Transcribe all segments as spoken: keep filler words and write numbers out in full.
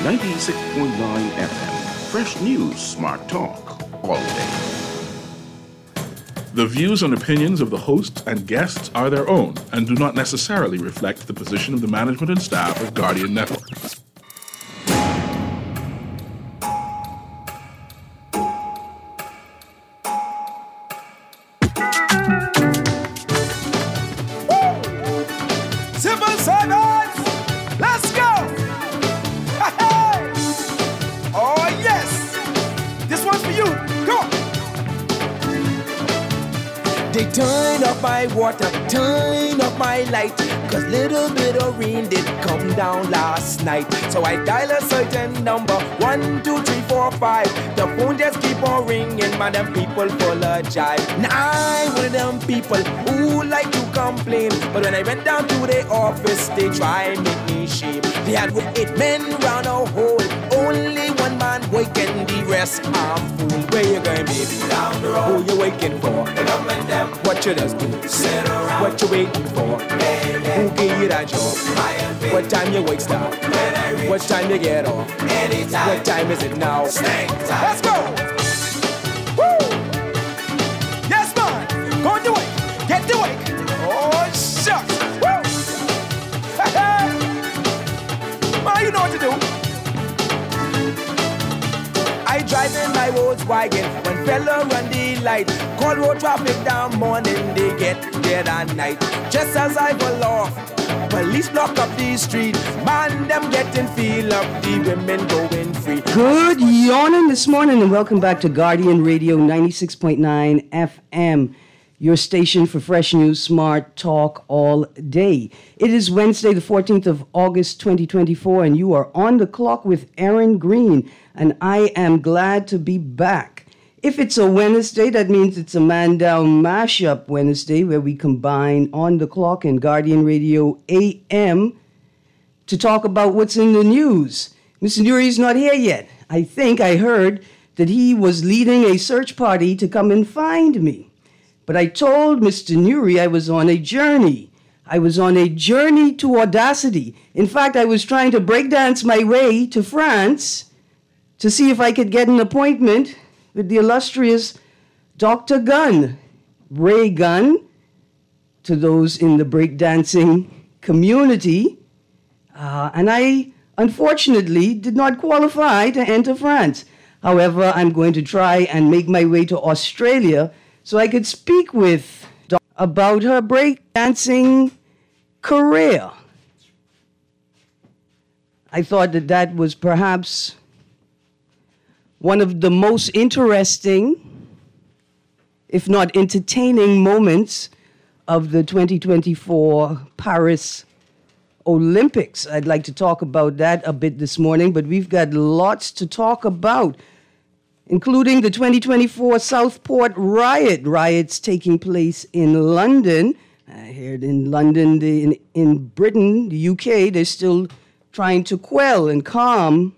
ninety-six point nine F M. Fresh News, Smart Talk, all day. The views and opinions of the hosts and guests are their own and do not necessarily reflect the position of the management and staff of Guardian Network. Civil servants, let's go! Hey! Oh yes! This one's for you. Go! They turn up my water, turn up my light, cause little bit of rain did come down last night. So I dial a certain number, one, two, three, four, five. The phone just keep on ringing, man, them people full of jive. Now I'm one of them people who like to complain, but when I went down to the office, they try and make me shame. They had with eight men round a hole, only one man waking, the rest I'm fool. Where you going, baby? Down the road. Who you waiting for? And up and down. What you just do? Sit around. What you waiting for? Baby. Who gave you that job? What time you wake stop? What time you get off? Anytime. What time is it now? Snake time. Let's go! Woo! Yes, man! Go to work! Get to work! Oh, shucks! Woo! Man, you know what to do. I drive in my Volkswagen when fella run the light. Call road traffic down morning, they get dead at night. Just as I pull off, police block up the street. Man, them getting feel up, the women going free. Good yawning this morning and welcome back to Guardian Radio ninety-six point nine F M. Your station for fresh news, smart talk all day. It is Wednesday, the fourteenth of August, twenty twenty-four, and you are on the clock with Aaron Green, and I am glad to be back. If it's a Wednesday, that means it's a Man Down Mashup Wednesday, where we combine On the Clock and Guardian Radio A M to talk about what's in the news. Mister Nuri's not here yet. I think I heard that he was leading a search party to come and find me. But I told Mister Nuri I was on a journey. I was on a journey to audacity. In fact, I was trying to breakdance my way to France to see if I could get an appointment with the illustrious Doctor Gunn, Ray Gunn, to those in the breakdancing community. Uh, and I, unfortunately, did not qualify to enter France. However, I'm going to try and make my way to Australia so I could speak with Doc about her breakdancing career. I thought that that was perhaps one of the most interesting, if not entertaining, moments of the twenty twenty-four Paris Olympics. I'd like to talk about that a bit this morning, but we've got lots to talk about, including the twenty twenty-four Southport riot, riots taking place in London. I heard in London, the, in, in Britain, the U K, they're still trying to quell and calm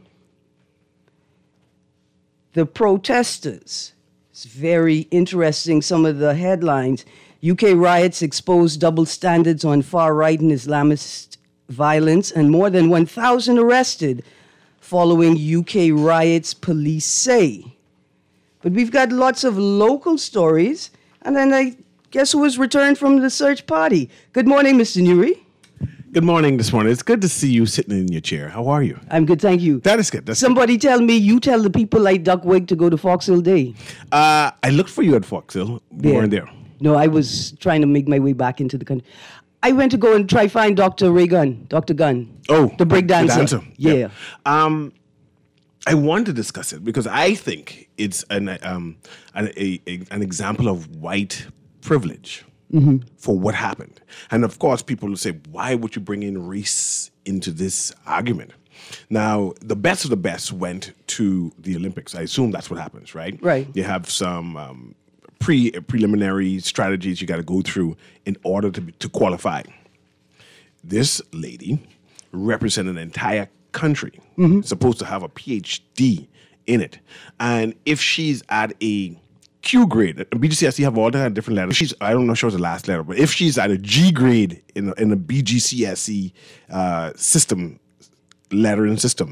the protesters. It's very interesting, some of the headlines. U K riots expose double standards on far-right and Islamist violence, and more than one thousand arrested following U K riots, police say. But we've got lots of local stories, and then I guess who was returned from the search party. Good morning, Mister Nuri. Good morning this morning. It's good to see you sitting in your chair. How are you? I'm good, thank you. That is good. That's Somebody good. tell me, you tell the people like Duckwick to go to Fox Hill Day. Uh, I looked for you at Fox Hill. You Yeah. weren't there. No, I was trying to make my way back into the country. I went to go and try find Doctor Ray Gunn, Doctor Gunn. Oh. The breakdancer. The dancer. Yeah. yeah. Um, I want to discuss it because I think it's an um an, a, a, an example of white privilege mm-hmm. for what happened. And of course, people will say, why would you bring in race into this argument? Now, the best of the best went to the Olympics. I assume that's what happens, right? Right. You have some um, pre preliminary strategies you got to go through in order to to qualify. This lady represented an entire country, mm-hmm. supposed to have a P H D in it, and if she's at a Q grade, B G C S E have all the different letters. She's I don't know if she was the last letter, but if she's at a G grade in a, in a B G C S E uh, system, lettering system,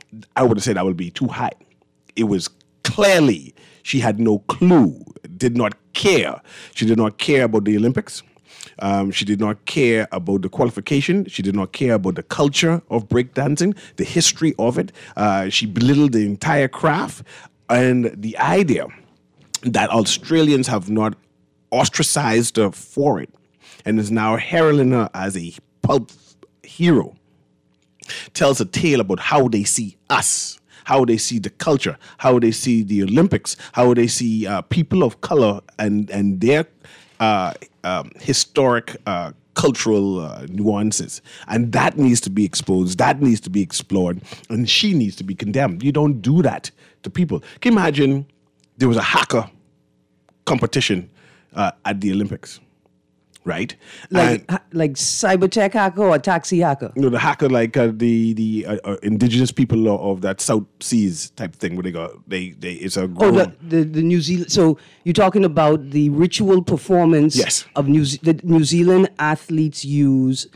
I would say that would be too high. It was clearly she had no clue, did not care. She did not care about the Olympics. Um, she did not care about the qualification. She did not care about the culture of breakdancing, the history of it. Uh, she belittled the entire craft. And the idea that Australians have not ostracized her for it and is now heralding her as a pulp hero tells a tale about how they see us, how they see the culture, how they see the Olympics, how they see uh, people of color and, and their uh, um, historic uh, cultural uh, nuances. And that needs to be exposed, that needs to be explored, and she needs to be condemned. You don't do that to people. Can you imagine there was a haka competition uh, at the Olympics? Right, like and, ha- like cybertech hacker or taxi hacker. You know, the hacker, like uh, the the uh, uh, indigenous people of, of that South Seas type thing, where they go, they they it's a Oh, grown, the, the the New Zealand. So you're talking about the ritual performance Yes. of New Ze- the New Zealand athletes use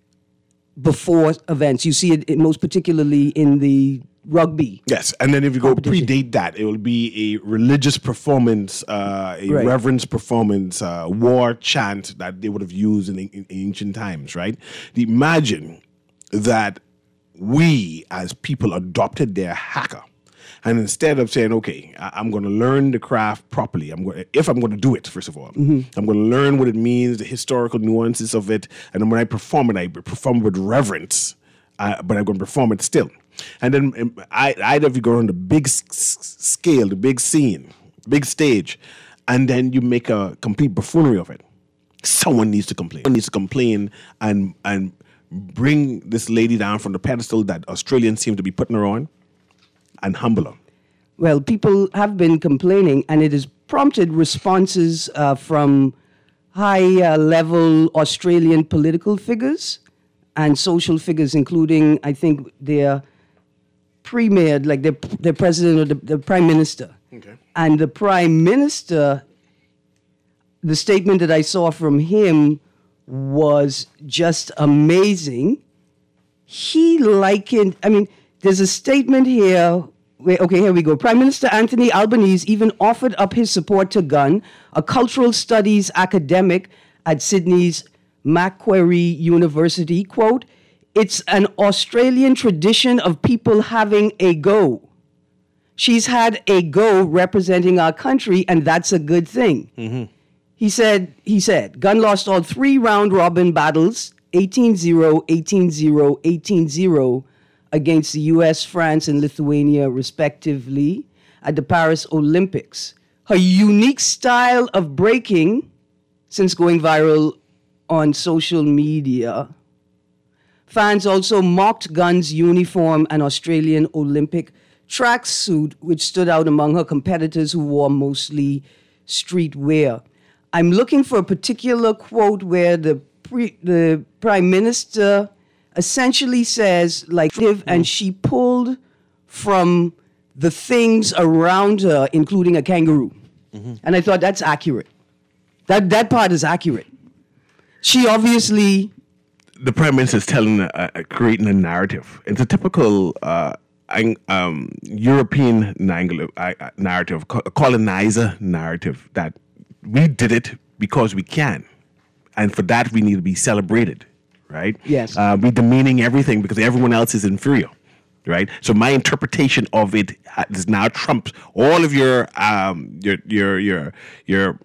before events. You see it, it most particularly in the rugby. yes, and then if you go Competition. predate that, it will be a religious performance, uh, a Right. reverence performance, uh, war chant that they would have used in, in ancient times. Right? Imagine that we as people adopted their haka. And instead of saying, okay, I- I'm going to learn the craft properly, I'm going if I'm going to do it, first of all, Mm-hmm. I'm going to learn what it means, the historical nuances of it, and then when I perform it, I perform with reverence, uh, but I'm going to perform it still. And then um, I, either if you go on the big s- s- scale, the big scene, big stage, and then you make a complete buffoonery of it, someone needs to complain. Someone needs to complain and and bring this lady down from the pedestal that Australians seem to be putting her on, and humble her. Well, people have been complaining, and it has prompted responses uh, from high-level Australian political figures and social figures, including, I think, their premier, like their, their president or the, the prime minister. Okay. And the prime minister, the statement that I saw from him was just amazing. He likened, I mean, there's a statement here. Where, okay, here we go. Prime Minister Anthony Albanese even offered up his support to Gunn, a cultural studies academic at Sydney's Macquarie University. Quote, "It's an Australian tradition of people having a go. She's had a go representing our country, and that's a good thing." Mm-hmm. He said, he said, Gunn lost all three round-robin battles, eighteen zero, eighteen zero, eighteen zero, against the U S, France, and Lithuania, respectively, at the Paris Olympics. Her unique style of breaking, since going viral on social media, fans also mocked Gunn's uniform and Australian Olympic tracksuit, which stood out among her competitors who wore mostly streetwear. I'm looking for a particular quote where the pre, the Prime Minister essentially says, like, and she pulled from the things around her, including a kangaroo. Mm-hmm. And I thought that's accurate. That that part is accurate. She obviously... The Prime Minister is telling, uh, uh, creating a narrative. It's a typical uh, um, European narrative, uh, narrative, co- colonizer narrative, that we did it because we can. And for that, we need to be celebrated. Right? Yes. Uh, we're demeaning everything because everyone else is inferior, right? So my interpretation of it is now trumps all of your um, your your your your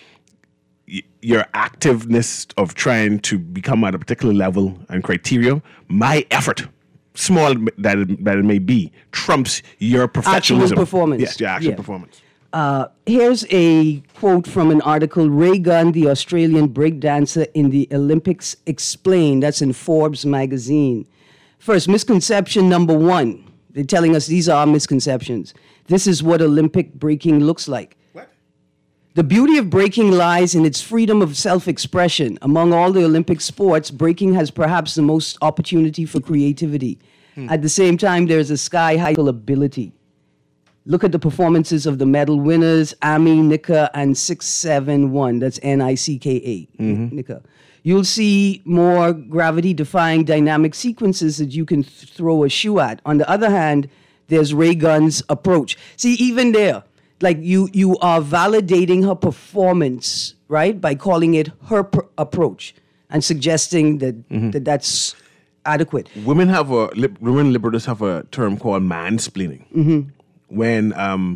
your activeness of trying to become at a particular level and criteria. My effort, small that it, that it may be, trumps your professionalism. Actual performance. Yes, your actual Yeah. performance. Uh, here's a quote from an article, Ray Gunn, the Australian breakdancer in the Olympics Explained. That's in Forbes magazine. First, misconception number one. They're telling us these are our misconceptions. This is what Olympic breaking looks like. What? The beauty of breaking lies in its freedom of self-expression. Among all the Olympic sports, breaking has perhaps the most opportunity for creativity. Hmm. At the same time, there's a sky-high ability. Look at the performances of the medal winners, Ami, Nika, and six seven one. That's N I C K A, mm-hmm. Nika. You'll see more gravity-defying dynamic sequences that you can th- throw a shoe at. On the other hand, there's Ray Gunn's approach. See, even there, like you, you are validating her performance, right, by calling it her pr- approach and suggesting that, mm-hmm. that that's adequate. Women have a lib- women liberals have a term called mansplaining. Mm-hmm. When um,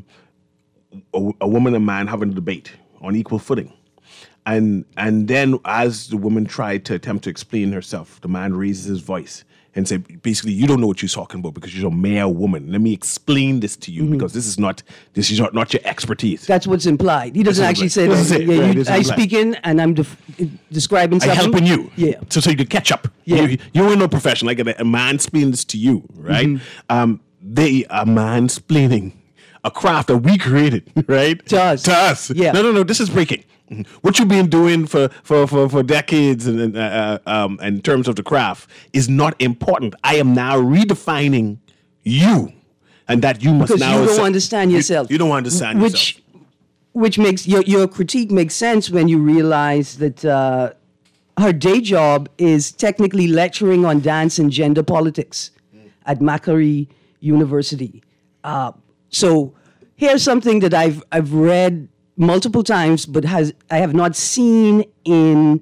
a, a woman and man have a debate on equal footing. And and then as the woman tried to attempt to explain herself, the man raises his voice and say, basically, you don't know what you're talking about because you're a mere woman. Let me explain this to you mm-hmm. because this is not this is not, not your expertise. That's what's implied. He doesn't actually say that. Say, yeah, right, you, I speak in and I'm def- describing something. I'm helping you. Yeah. So, so you can catch up. Yeah. You, you're no professional. Like a, a man explains this to you, right? Mm-hmm. Um, they are mansplaining a craft that we created, right? To us. To us. Yeah. No, no, no. This is breaking. What you've been doing for for for, for decades and uh, um, in terms of the craft is not important. I am now redefining you, and that you must because now you don't accept, understand yourself. You, you don't understand which, yourself. Which makes your your critique makes sense when you realize that uh, her day job is technically lecturing on dance and gender politics mm. at Macquarie University. Uh, so here's something that I've I've read multiple times, but has I have not seen in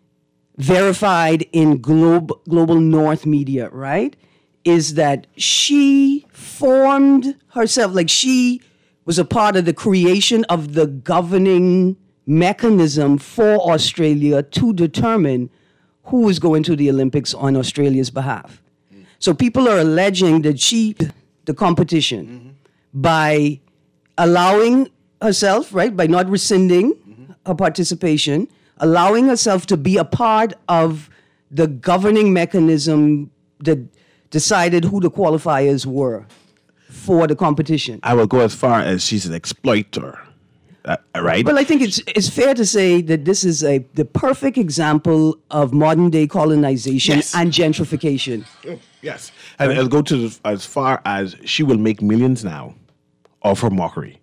verified in global global North media, right? Is that she formed herself, like she was a part of the creation of the governing mechanism for Australia to determine who was going to the Olympics on Australia's behalf. Mm. So people are alleging that she the competition mm-hmm. by allowing herself, right, by not rescinding mm-hmm. her participation, allowing herself to be a part of the governing mechanism that decided who the qualifiers were for the competition. I will go as far as she's an exploiter, uh, right? Well, I think it's it's fair to say that this is a the perfect example of modern day colonization yes. and gentrification. Yes, and I'll go to the, as far as she will make millions now off her mockery.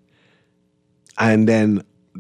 And then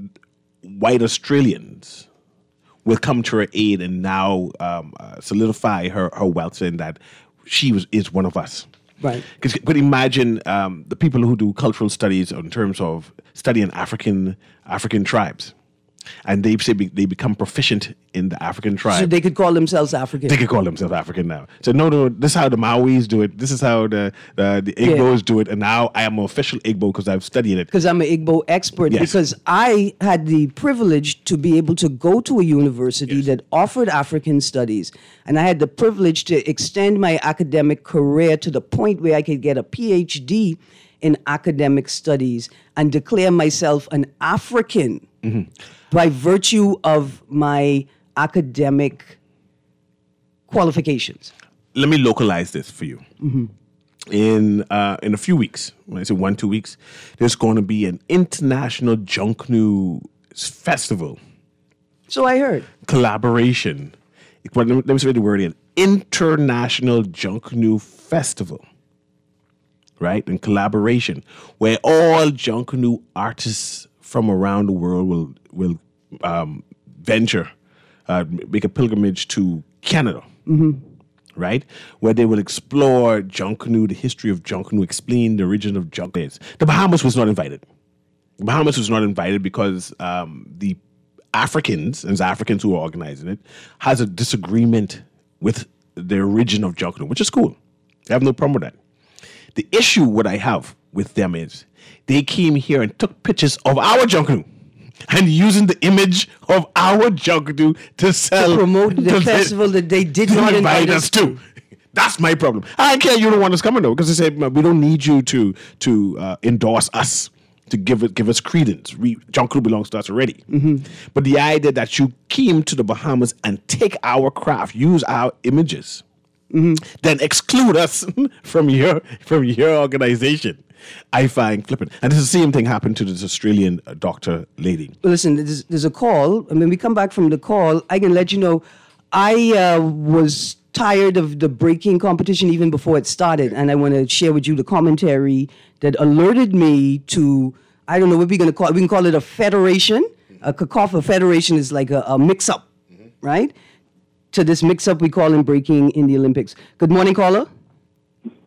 white Australians will come to her aid and now um, uh, solidify her, her wealth, saying that she was is one of us. Right. Because but imagine um, the people who do cultural studies in terms of studying African African tribes. And they say be, they become proficient in the African tribe. So they could call themselves African. They could call themselves African now. So no, no, this is how the Maoris do it. This is how the uh, the Igbos yeah. do it. And now I am an official Igbo because I've studied it. Because I'm an Igbo expert. Yes. Because I had the privilege to be able to go to a university yes. that offered African studies. And I had the privilege to extend my academic career to the point where I could get a P H D in academic studies and declare myself an African. Mm-hmm. By virtue of my academic qualifications. Let me localize this for you. Mm-hmm. In uh, in a few weeks, when I say one, two weeks, there's going to be an international Junkanoo festival. So I heard. Collaboration. Let me, let me say the word again. International Junkanoo Festival. Right? In collaboration, where all Junkanoo artists from around the world will will um, venture, uh, make a pilgrimage to Canada, mm-hmm. right? Where they will explore Junkanoo, the history of Junkanoo, explain the origin of Junkanoo. The Bahamas was not invited. The Bahamas was not invited because um, the Africans, and it's Africans who are organizing it, has a disagreement with the origin of Junkanoo, which is cool. I have no problem with that. The issue what I have with them is they came here and took pictures of our Junkanoo and using the image of our Junkanoo to sell. To promote the festival that they did not invite us to. That's my problem. I don't care you don't want us coming though, because they say we don't need you to to uh, endorse us, to give it give us credence. We, Junkanoo belongs to us already. Mm-hmm. But the idea that you came to the Bahamas and take our craft, use our images, mm-hmm. then exclude us from your from your organization, I find flippant. And this is the same thing happened to this Australian uh, doctor lady. Listen, there's, there's a call. And when we come back from the call, I can let you know, I uh, was tired of the breaking competition even before it started. And I want to share with you the commentary that alerted me to, I don't know what we're going to call it. We can call it a federation. A cacophony. Federation is like a, a mix-up, mm-hmm. right? To this mix-up we call in breaking in the Olympics. Good morning, caller.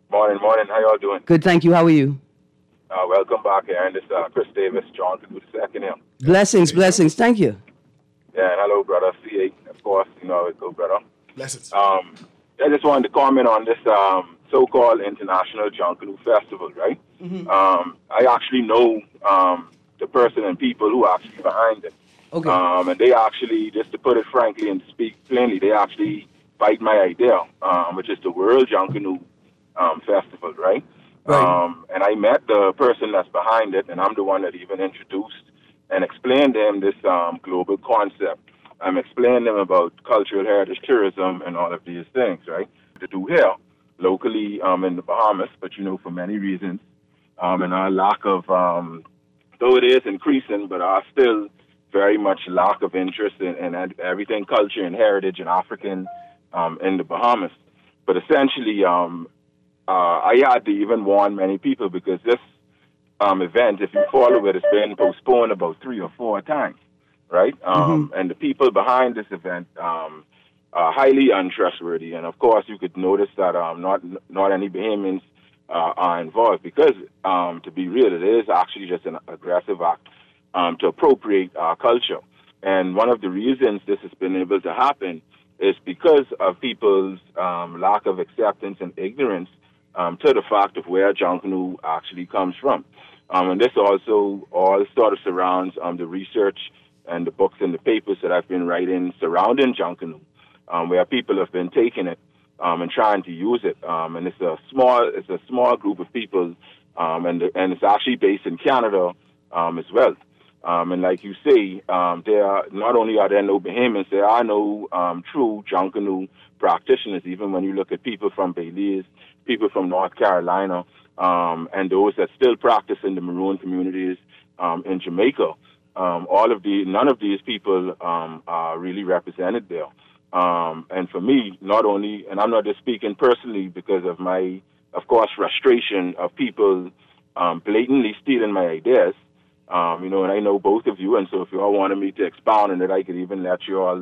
Morning, morning. How y'all doing? Good, thank you. How are you? Uh, welcome back here. And this uh, Chris Davis, John Canoe the second here. Blessings, blessings. Thank you. Yeah, and hello, brother. C A, of course. You know how it goes, brother. Blessings. Um, I just wanted to comment on this um, so-called International John Canoe Festival, right? Mm-hmm. Um, I actually know um, the person and people who are actually behind it. Okay. Um, and they actually, just to put it frankly and speak plainly, they actually fight my idea, um, which is the World John Canoe um, Festival, right? Right. Um, and I met the person that's behind it, and I'm the one that even introduced and explained to him this um, global concept. I'm explaining them about cultural heritage tourism and all of these things, right? To do here, locally um, in the Bahamas, but you know, for many reasons, um, and our lack of, um, though it is increasing, but our still very much lack of interest in, in everything culture and heritage and African um, in the Bahamas. But essentially, um, uh, I had to even warn many people because this um, event, if you follow it, has been postponed about three or four times, right? Um, mm-hmm. And the people behind this event um, are highly untrustworthy. And of course, you could notice that um, not not any Bahamians uh, are involved because, um, to be real, it is actually just an aggressive act um, to appropriate our culture. And one of the reasons this has been able to happen is because of people's um, lack of acceptance and ignorance um, to the fact of where John Canoe actually comes from. Um, and this also all sort of surrounds um, the research and the books and the papers that I've been writing surrounding John Canoe, um, where people have been taking it um, and trying to use it. Um, and it's a small, it's a small group of people, um, and the, and it's actually based in Canada um, as well. Um, and like you say, um, there are, not only are there no Bahamians, there are no um, true John Canoe practitioners. Even when you look at people from Belize, people from North Carolina, um, and those that still practice in the Maroon communities um, in Jamaica, um, all of the none of these people um, are really represented there. Um, and for me, not only, and I'm not just speaking personally because of my, of course, frustration of people um, blatantly stealing my ideas. Um, you know, and I know both of you, and so if you all wanted me to expound on it, I could even let you all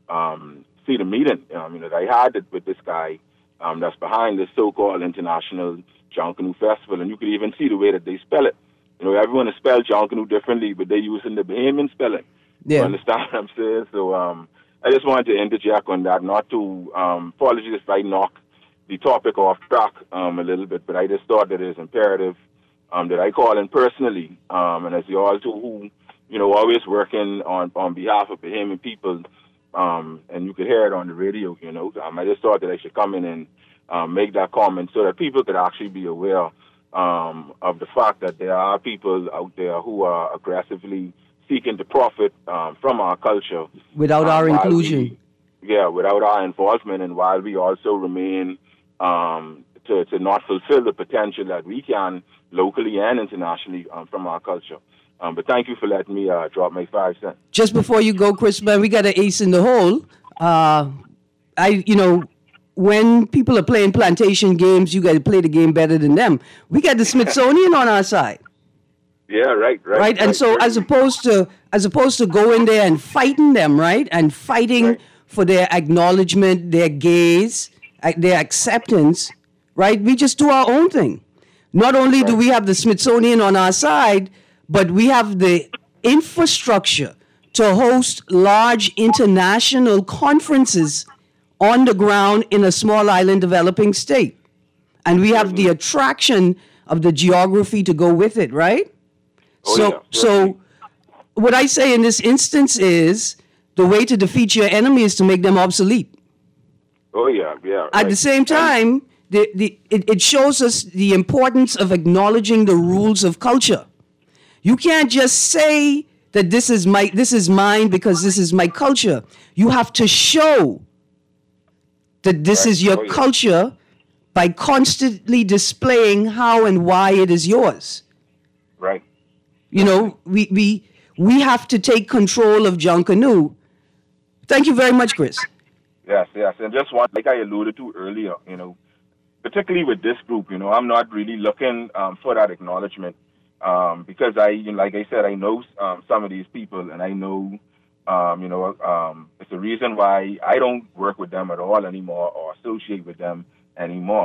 um, see the meeting. Um, you know, that I had it with this guy um, that's behind this so-called International John Canoe Festival, and you could even see the way that they spell it. You know, everyone has spelled John Canoe differently, but they're using the Bahamian spelling. Yeah. You understand what I'm saying? So um, I just wanted to interject on that, not to, um, apologies if I knock the topic off track um, a little bit, but I just thought that it is imperative Um, that I call in personally, um, and as you all do, who, you know, always working on, on behalf of Bahamian people, um, and you could hear it on the radio, you know. Um, I just thought that I should come in and um, make that comment so that people could actually be aware um, of the fact that there are people out there who are aggressively seeking to profit um, from our culture. Without um, our inclusion. We, yeah, without our involvement, and while we also remain um, to, to not fulfill the potential that we can locally and internationally um, from our culture. Um, but thank you for letting me uh, drop my five cents. Just before you go, Chris, man, we got an ace in the hole. Uh, I, you know, when people are playing plantation games, you got to play the game better than them. We got the Smithsonian on our side. Yeah, right, right. Right, and right, so right. as opposed to as opposed to going there and fighting them, right, and fighting right. for their acknowledgement, their gaze, their acceptance, right, we just do our own thing. Not only do we have the Smithsonian on our side, but we have the infrastructure to host large international conferences on the ground in a small island developing state. And we have the attraction of the geography to go with it, right? Oh, so, yeah. so what I say in this instance is the way to defeat your enemy is to make them obsolete. Oh, yeah, yeah. Right. At the same time, The, the, it, it shows us the importance of acknowledging the rules of culture. You can't just say that this is my this is mine because this is my culture. You have to show that this right. is your oh, yeah. culture by constantly displaying how and why it is yours. Right. You know, we we we have to take control of John Canoe. Thank you very much, Chris. Yes, yes. And just one, like I alluded to earlier, you know, particularly with this group, you know, I'm not really looking um, for that acknowledgement um, because I, you know, like I said, I know um, some of these people, and I know, um, you know, um, it's the reason why I don't work with them at all anymore or associate with them anymore.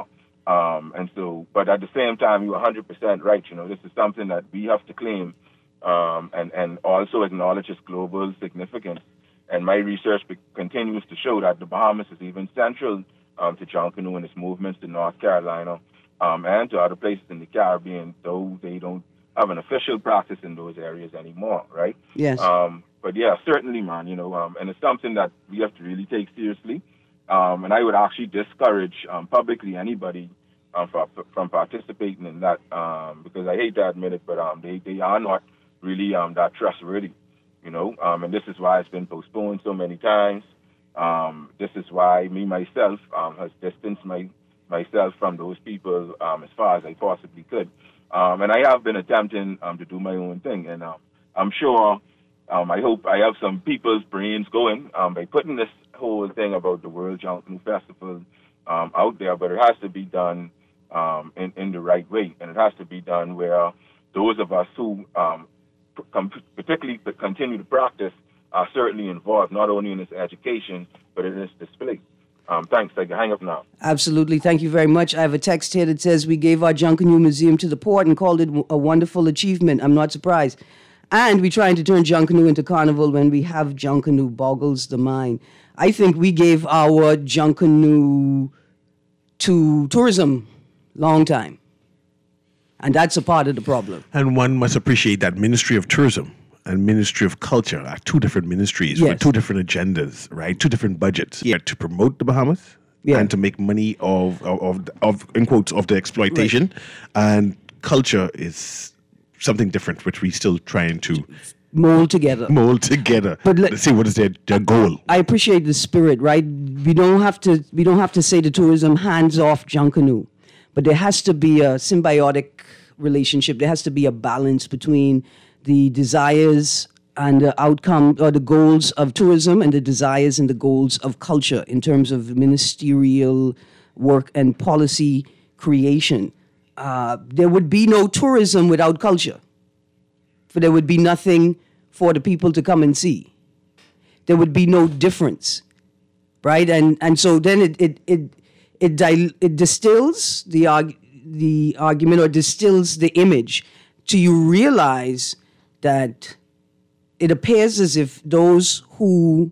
Um, and so, but at the same time, you're one hundred percent right. You know, this is something that we have to claim um, and, and also acknowledge its global significance. And my research be- continues to show that the Bahamas is even central um, to Junkanoo and its movements to North Carolina um, and to other places in the Caribbean, though they don't have an official practice in those areas anymore, right? Yes. Um, but yeah, certainly, man, you know, um, and it's something that we have to really take seriously. Um, and I would actually discourage um, publicly anybody um, from, from participating in that um, because I hate to admit it, but um, they, they are not really um, that trustworthy, you know, um, and this is why it's been postponed so many times. Um, this is why me, myself, um, has distanced my, myself from those people um, as far as I possibly could. Um, and I have been attempting um, to do my own thing. And um, I'm sure, um, I hope I have some people's brains going um, by putting this whole thing about the World Junkanoo Festival um, out there. But it has to be done um, in, in the right way. And it has to be done where those of us who um, particularly continue to practice are certainly involved, not only in its education, but in its display. Um, thanks. I can hang up now. Absolutely. Thank you very much. I have a text here that says we gave our Junkanoo Museum to the port and called it a wonderful achievement. I'm not surprised. And we're trying to turn Junkanoo into carnival when we have Junkanoo boggles the mind. I think we gave our Junkanoo to tourism long time. And that's a part of the problem. And one must appreciate that Ministry of Tourism and Ministry of Culture are two different ministries Yes. with two different agendas, right? Two different budgets. Yeah, to promote the Bahamas Yeah. and to make money of, of, of, of, in quotes, of the exploitation. Right. And culture is something different, which we're still trying to mold together. mold together. But let- Let's see what is their, their goal. I appreciate the spirit, right? We don't have to we don't have to say to tourism hands off Junkanoo. But there has to be a symbiotic relationship. There has to be a balance between the desires and the outcome or the goals of tourism and the desires and the goals of culture in terms of ministerial work and policy creation. Uh, there would be no tourism without culture. For there would be nothing for the people to come and see. There would be no difference, right? And and so then it it it it, dil- it distills the arg- the argument or distills the image till you realize that it appears as if those who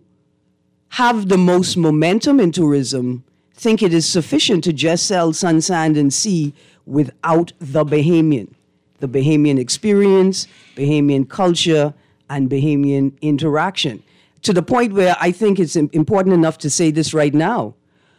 have the most momentum in tourism think it is sufficient to just sell sun, sand, and sea without the Bahamian, the Bahamian experience, Bahamian culture, and Bahamian interaction. To the point where I think it's important enough to say this right now.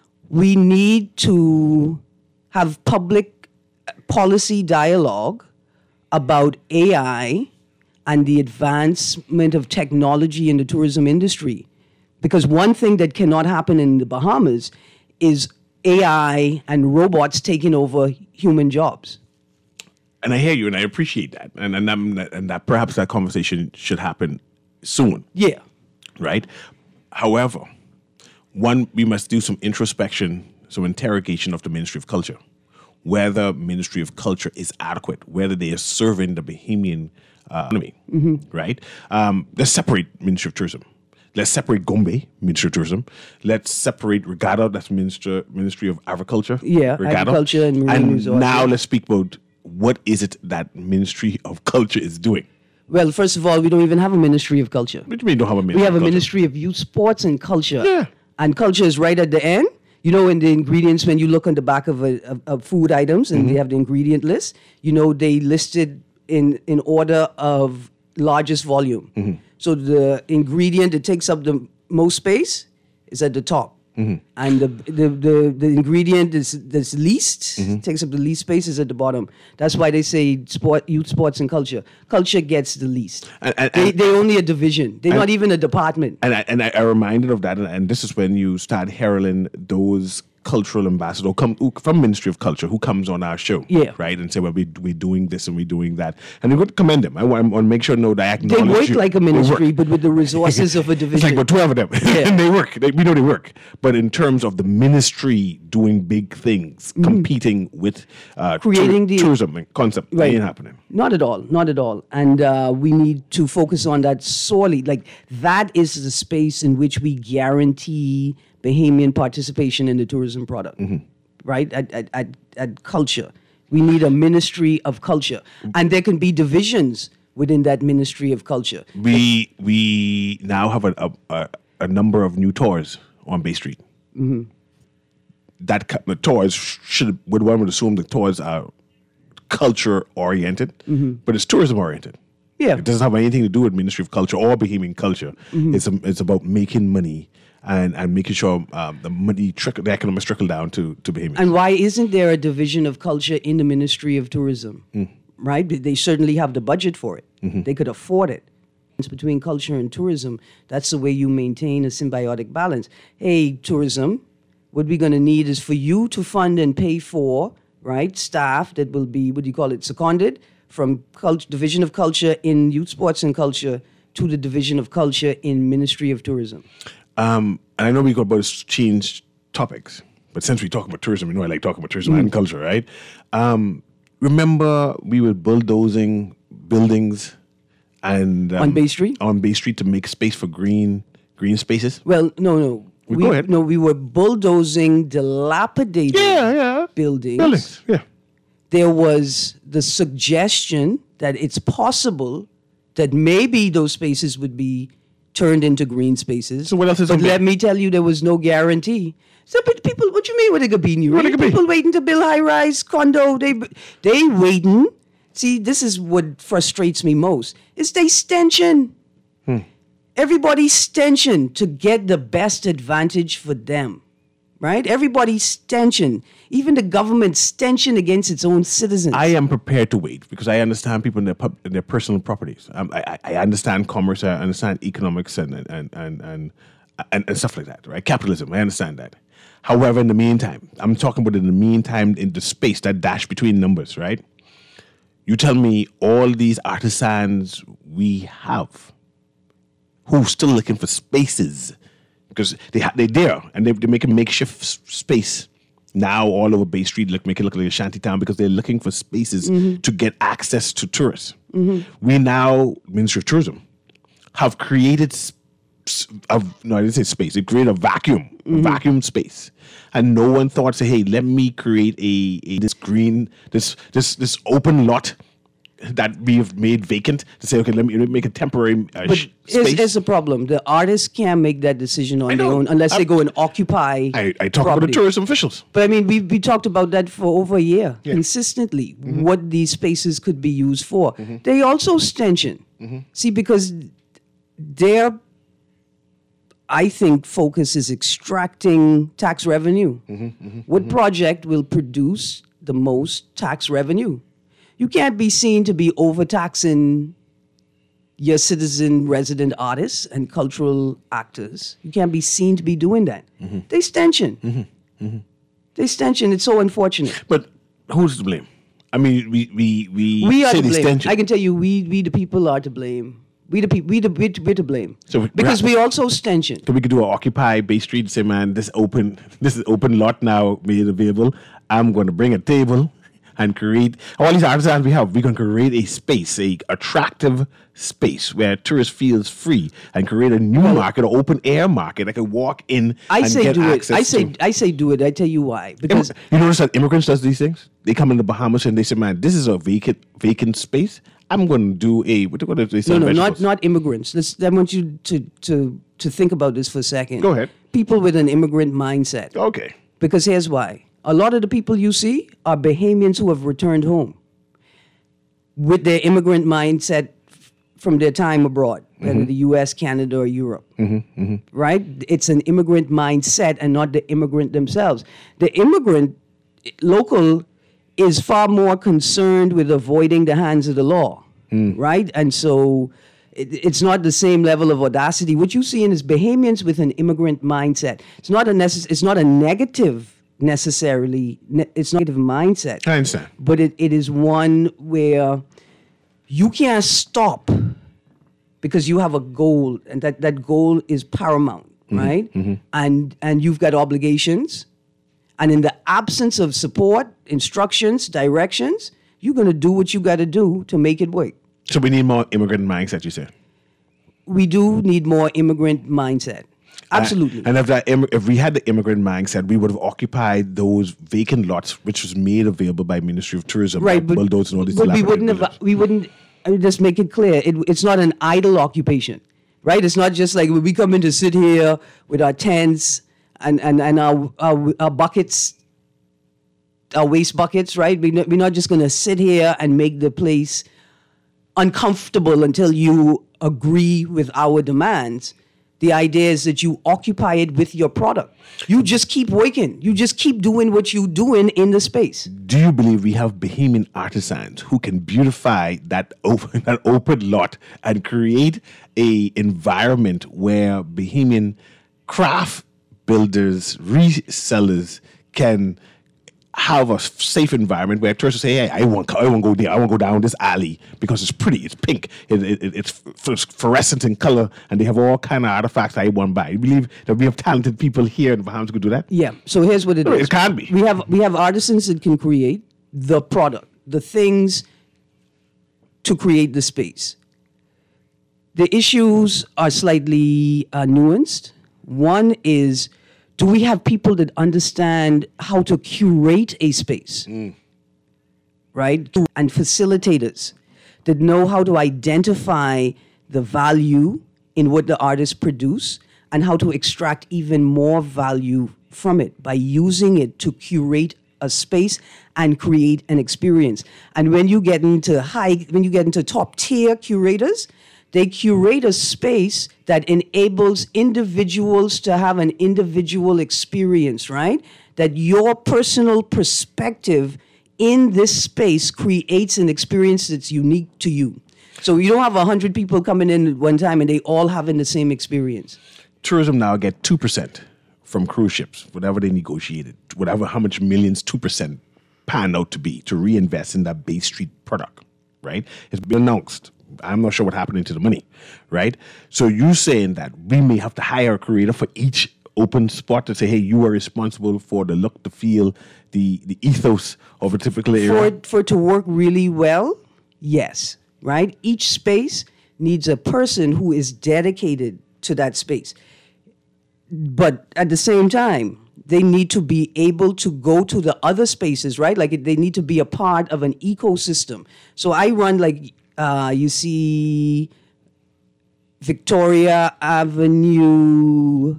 We need to have public policy dialogue about A I and the advancement of technology in the tourism industry. Because one thing that cannot happen in the Bahamas is A I and robots taking over human jobs. And I hear you, and I appreciate that. And and, I'm, and that perhaps that conversation should happen soon. Yeah. Right? However, one, we must do some introspection, some interrogation of the Ministry of Culture. Whether Ministry of Culture is adequate, whether they are serving the Bahamian uh, economy, mm-hmm. right? Um, let's separate Ministry of Tourism. Let's separate Gombe, Ministry of Tourism. Let's separate Regatta, that's Minister, Ministry of Agriculture. Yeah, Regatta. Agriculture and Marine And Resources. now let's speak about what is it that Ministry of Culture is doing. Well, first of all, we don't even have a Ministry of Culture. What do you mean don't have a Ministry We have a of Culture? Ministry of Youth, Sports, and Culture. Yeah. And culture is right at the end. You know, in the ingredients, when you look on the back of, a, of, of food items and Mm-hmm. they have the ingredient list, you know, they listed in, in order of largest volume. Mm-hmm. So the ingredient that takes up the most space is at the top. Mm-hmm. And the, the, the, the ingredient is, that's least, Mm-hmm. takes up the least space is at the bottom. That's why they say sport, youth, sports, and culture. Culture gets the least. And- and- they, and- they're only a division. They're and- not even a department. And I, and I, I reminded of that, and, and this is when you start heralding those cultural ambassadors come who, from Ministry of Culture who comes on our show, Yeah. right, and say, well, we, we're doing this and we're doing that. And we would commend them. I want, I want to make sure no, that I They acknowledge work you. like a They ministry, work. but with the resources of a division. It's like about twelve of them, Yeah. and they work. They, we know they work. But in terms of the ministry doing big things, competing with uh, Mm-hmm. Creating the- tourism and concept, Right. ain't happening. Not at all, not at all. And uh, we need to focus on that sorely. Like, that is the space in which we guarantee Bahamian participation in the tourism product. right, at, at, at, at culture. We need a ministry of culture. And there can be divisions within that ministry of culture. We we now have a, a, a number of new tours on Bay Street. Mm-hmm. That the tours should would one would assume the tours are culture oriented, mm-hmm. but it's tourism oriented. Yeah, it doesn't have anything to do with Ministry of Culture or Bahamian culture. Mm-hmm. It's a, it's about making money and, and making sure um, the money trickle, the economics trickle down to to Bahamians. And why isn't there a division of culture in the Ministry of Tourism? Mm. Right, they certainly have the budget for it. Mm-hmm. They could afford it. It's between culture and tourism. That's the way you maintain a symbiotic balance. Hey, tourism, what we're going to need is for you to fund and pay for, right, staff that will be, what do you call it, seconded from cult- Division of Culture in Youth Sports and Culture to the Division of Culture in Ministry of Tourism. Um, and I know we got about to change topics, but since we talk about tourism, you know I like talking about tourism mm. and culture, right? Um, remember we were bulldozing buildings and um, on Bay Street? On Bay Street to make space for green green spaces? Well, no, no. We, we, go ahead. No, we were bulldozing dilapidated yeah, yeah. buildings. Buildings, yeah. There was the suggestion that it's possible that maybe those spaces would be turned into green spaces. So what else is But on let there? me tell you, there was no guarantee. So, but people, what you mean with it could be new? What it could be? People waiting to build high-rise condo. They, they waiting. See, this is what frustrates me most. Is they stenching. Hmm. Everybody's stenching to get the best advantage for them, right? Everybody's stenching. Even the government stenching against its own citizens. I am prepared to wait because I understand people in their pub, in their personal properties. Um, I, I understand commerce. I understand economics and and, and and and and stuff like that. Right? Capitalism. I understand that. However, in the meantime, I'm talking about in the meantime in the space, that dash between numbers. Right? You tell me all these artisans we have who still looking for spaces because they ha- they're there and they they make a makeshift s- space. Now all over Bay Street, look, make it look like a shanty town because they're looking for spaces mm-hmm. to get access to tourists. Mm-hmm. We now, Ministry of Tourism, have created, sp- of, no, I didn't say space, they created a vacuum, mm-hmm. a vacuum space. And no one thought, say, hey, let me create a, a this green, this this this open lot that we have made vacant to say, okay, let me make a temporary uh, but sh- here's, space. here's the problem. The artists can't make that decision on their own unless I'm, they go and occupy I, I talk property. about the tourism officials. But I mean, we we talked about that for over a year, yeah. consistently, mm-hmm. what these spaces could be used for. Mm-hmm. They also stenching. Mm-hmm. See, because their, I think, focus is extracting tax revenue. Mm-hmm, mm-hmm, what mm-hmm. project will produce the most tax revenue? You can't be seen to be overtaxing your citizen resident artists and cultural actors. You can't be seen to be doing that. Mm-hmm. They stenching. Mm-hmm. Mm-hmm. They stenching. It's so unfortunate. But who's to blame? I mean, we we we, we are say to they blame. stenching. I can tell you, we we the people are to blame. We the people, we the we, we're to blame. So we, because we also stenching. So we could do an Occupy Bay Street and say, man, this open this is open lot now made available. I'm going to bring a table and create all these artisans we have. We can create a space, a attractive space where tourists feels free, and create a new market, an open air market that can walk in. I and say get do it. access I say to. I say do it. I tell you why. Because you notice that immigrants does these things. They come in the Bahamas and they say, man, this is a vacant vacant space. I'm going to do a what do they say? no, no, not not immigrants. Let's, I want you to to to think about this for a second. Go ahead. People with an immigrant mindset. Okay. Because here's why. A lot of the people you see are Bahamians who have returned home with their immigrant mindset f- from their time abroad, mm-hmm. whether the U S, Canada, or Europe. Mm-hmm, mm-hmm. Right? It's an immigrant mindset and not the immigrant themselves. The immigrant, local, is far more concerned with avoiding the hands of the law. Mm. Right? And so it, it's not the same level of audacity. What you're seeing is Bahamians with an immigrant mindset. It's not a necess- It's not a negative necessarily, ne- it's not a negative mindset. I understand. But it, it is one where you can't stop because you have a goal, and that, that goal is paramount, mm-hmm. right? Mm-hmm. And and you've got obligations. And in the absence of support, instructions, directions, you're going to do what you got to do to make it work. So we need more immigrant mindset, you say? We do need more immigrant mindset. Absolutely. Uh, and if that im- if we had the immigrant mindset, we would have occupied those vacant lots, which was made available by Ministry of Tourism, Right, by but, bulldozers and all these but we dilapidated wouldn't have. buildings. We wouldn't. I mean, just make it clear. It, it's not an idle occupation, right? It's not just like we come in to sit here with our tents and and and our our, our buckets, our waste buckets, right? We we're not just going to sit here and make the place uncomfortable until you agree with our demands. The idea is that you occupy it with your product. You just keep working. You just keep doing what you're doing in the space. Do you believe we have Bahamian artisans who can beautify that open that open lot and create a environment where Bahamian craft builders, resellers can have a safe environment where tourists say, "Hey, I want, I want to go there. I want to go down this alley because it's pretty. It's pink. It, it, it's fluorescent in color, and they have all kind of artifacts I want to buy." You believe that we have talented people here in the Bahamas who could do that? Yeah. So here's what it No, is. it can be. We have we have artisans that can create the product, the things to create the space. The issues are slightly uh, nuanced. One is, do we have people that understand how to curate a space? Mm. Right? And facilitators that know how to identify the value in what the artists produce and how to extract even more value from it by using it to curate a space and create an experience. And when you get into high, when you get into top tier curators, they curate a space that enables individuals to have an individual experience, right? That your personal perspective in this space creates an experience that's unique to you. So you don't have one hundred people coming in at one time and they all having the same experience. Tourism now get two percent from cruise ships, whatever they negotiated, whatever, how much millions two percent pan out to be to reinvest in that Bay Street product, right? It's been announced. I'm not sure what happened to the money, right? So you saying that we may have to hire a creator for each open spot to say, hey, you are responsible for the look, the feel, the, the ethos of a typical area? For it, for it to work really well, yes, right? Each space needs a person who is dedicated to that space. But at the same time, they need to be able to go to the other spaces, right? Like they need to be a part of an ecosystem. So I run like, uh, you see Victoria Avenue.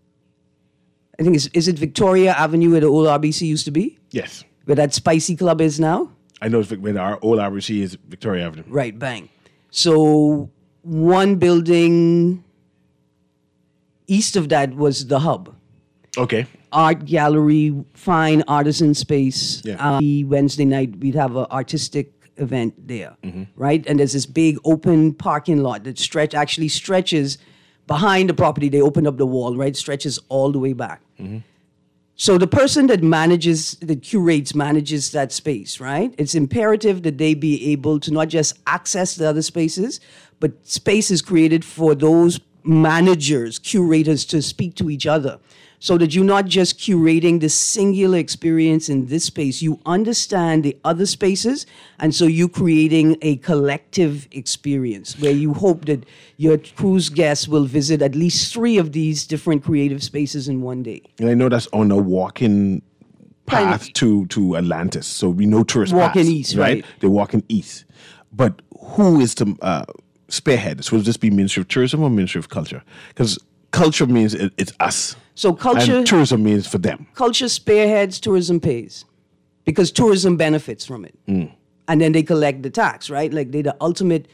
I think, it's, is it Victoria Avenue where the old R B C used to be? Yes. Where that Spicy Club is now? I know it's Vic- where our old R B C is Victoria Avenue. Right, bang. So one building east of that was the hub. Okay. Art gallery, fine artisan space. Yeah. Uh, Wednesday night, we'd have an artistic event there, right? And there's this big open parking lot that stretch actually stretches behind the property. They open up the wall, right? Stretches all the way back. So the person that manages, that curates, manages that space, right? It's imperative that they be able to not just access the other spaces, but space is created for those managers, curators to speak to each other. So that you're not just curating this singular experience in this space, you understand the other spaces, and so you're creating a collective experience where you hope that your cruise guests will visit at least three of these different creative spaces in one day. And I know that's on a walking path Kind to, to Atlantis. So we know tourists Walking pass, east, right. They're walking east. But who is the uh, spearhead? So will this be Ministry of Tourism or Ministry of Culture? Because culture means it, it's us. So culture, And tourism means for them. culture spearheads, tourism pays, because tourism benefits from it, Mm. and then they collect the tax, right? Like they're the ultimate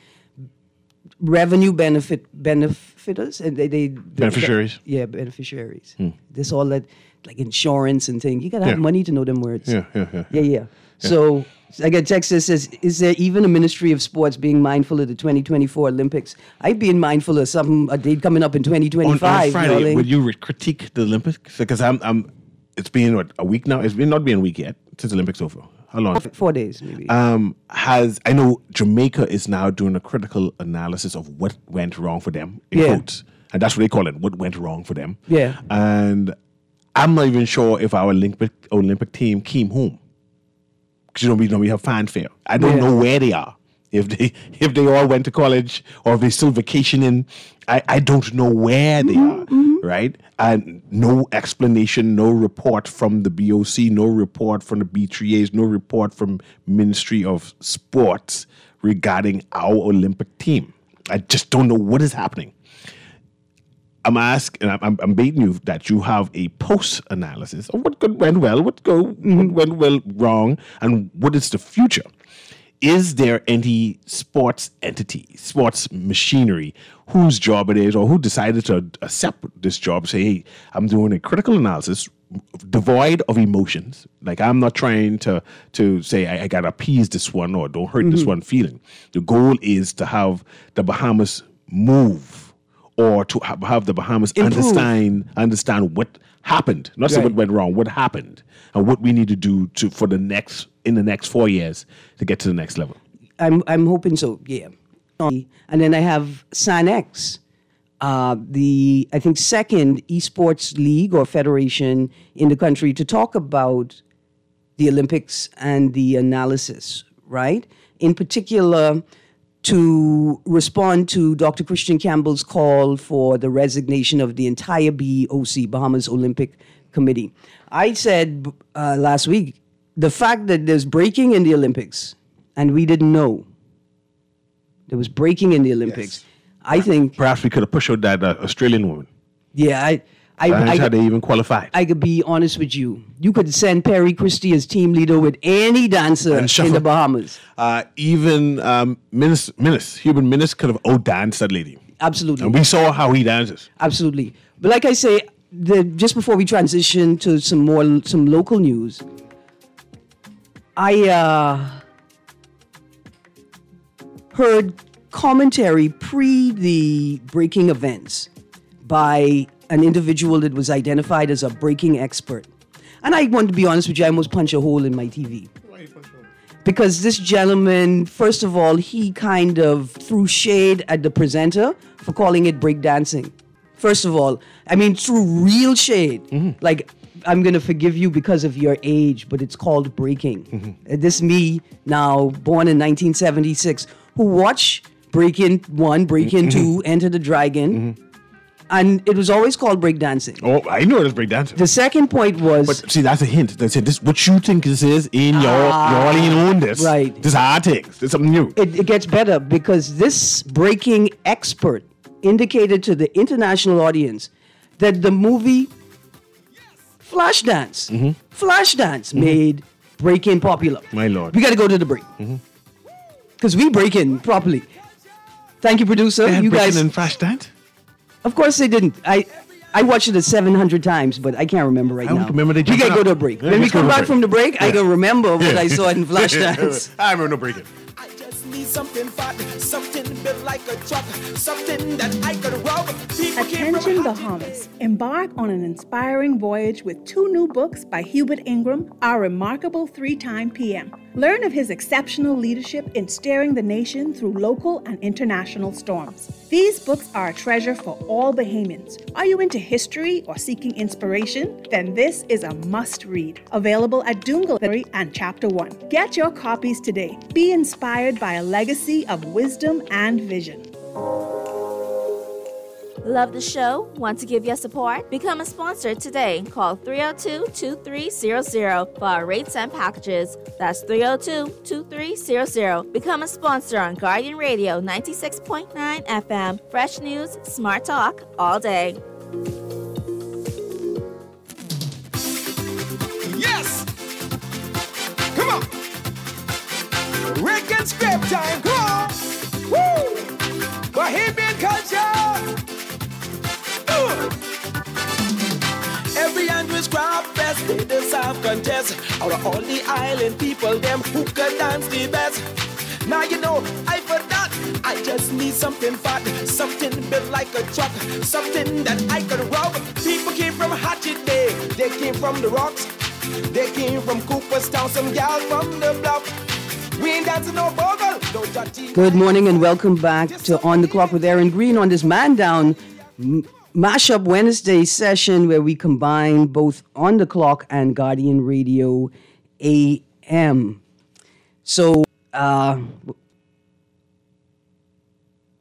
revenue benefit benefiters, and they, they Beneficiaries? Hmm. yeah, beneficiaries. This all that like insurance and thing. You gotta have Yeah. money to know them words. Yeah, yeah, yeah. yeah, yeah. So I got a text that says, "Is there even a Ministry of Sports being mindful of the twenty twenty-four Olympics?" I'd be mindful of something a date coming up in twenty On, twenty-five. on Friday, darling. would you re- critique the Olympics? Because I'm, I'm, it's been what, a week now. It's been not been a week yet since the Olympics over. How long? Four days, maybe. Um, has I know Jamaica is now doing a critical analysis of what went wrong for them in Yeah. quotes, and that's what they call it. What went wrong for them? Yeah. And I'm not even sure if our Olympic Olympic team came home. Because you know we know we have fanfare. I don't Yeah. know where they are. If they if they all went to college or if they're still vacationing, I, I don't know where they are. right? And no explanation, no report from the B O C, no report from the B three As, no report from Ministry of Sports regarding our Olympic team. I just don't know what is happening. I'm asking, I'm, I'm baiting you that you have a post-analysis of what went well, what go what went well wrong, and what is the future. Is there any sports entity, sports machinery, whose job it is, or who decided to accept this job, say, hey, I'm doing a critical analysis devoid of emotions. Like, I'm not trying to to say I, I got to appease this one or don't hurt mm-hmm. this one feeling. The goal is to have the Bahamas move, or to have, have the Bahamas Improve. understand understand what happened, not right. say what went wrong, what happened, and what we need to do to for the next in the next four years to get to the next level. I'm I'm hoping so. Yeah, and then I have SANX, uh, the I think second esports league or federation in the country to talk about the Olympics and the analysis. Right, in particular, to respond to Doctor Christian Campbell's call for the resignation of the entire B O C, Bahamas Olympic Committee. I said uh, last week, the fact that there's breaking in the Olympics, and we didn't know there was breaking in the Olympics, yes. I think... Perhaps we could have pushed out that uh, Australian woman. Yeah, I... I, That's I, how they even qualified. I could be honest with you. You could send Perry Christie as team leader with any dancer in the Bahamas. Uh, even um, Minnis, Minnis, Human Minnis could have out-danced that lady. Absolutely. And we saw how he dances. Absolutely. But like I say, the, just before we transition to some more, some local news, I uh, heard commentary pre the breaking events by an individual that was identified as a breaking expert. And I want to be honest with you, I almost punch a hole in my T V. Why you punch a hole? Because this gentleman, first of all, he kind of threw shade at the presenter for calling it breakdancing. First of all, I mean, threw real shade. Mm-hmm. Like, I'm going to forgive you because of your age, but it's called breaking. Mm-hmm. Uh, this me, now born in nineteen seventy-six, who watched Break-In one, Break-In mm-hmm. two, Enter the Dragon, mm-hmm. and it was always called breakdancing. Oh, I know it was breakdancing. The second point was... But see, that's a hint. They said, this what you think this is in your... Ah, you already own this. Right. This is our things. This is something new. It, it gets better because this breaking expert indicated to the international audience that the movie Flashdance, mm-hmm. Flashdance mm-hmm. made breaking popular. My lord. We got to go to the break. Because mm-hmm. we break in properly. Thank you, producer. They had you breaking guys... in Flashdance? Of course they didn't. I I watched it seven hundred times, but I can't remember right I now. remember they we got to go to a break. Yeah, when we come back break. from the break, yeah. I can remember what yeah. I saw in Flashdance. I remember no breaking. I just need something fat, something built like a truck, something that I could rub. People Attention Bahamas. Embark on an inspiring voyage with two new books by Hubert Ingram, Our Remarkable Three-Time P M. Learn of his exceptional leadership in steering the nation through local and international storms. These books are a treasure for all Bahamians. Are you into history or seeking inspiration? Then this is a must-read. Available at Doongal Library and Chapter one. Get your copies today. Be inspired by a legacy of wisdom and vision. Love the show? Want to give your support? Become a sponsor today. Call three oh two, two three zero zero for our rates and packages. That's three oh two, two three zero zero. Become a sponsor on Guardian Radio ninety-six point nine F M. Fresh news, smart talk, all day. Yes! Come on! Rick and Scrap time, come on! Woo! Bahamian culture! Every Andrews Craft Fest, they deserve contest. Out of all the island people, them who can dance the best. Now you know, I forgot. I just need something fat, something built like a truck, something that I could rub. People came from Hatchet Bay, they came from the rocks, they came from Cooperstown, some gal from the bluff. We ain't dancing no bogle, no dirty. Good morning and welcome back to On the Clock with Aaron Green on this Man Down Mashup Wednesday session where we combine both On the Clock and Guardian Radio A M. So, uh,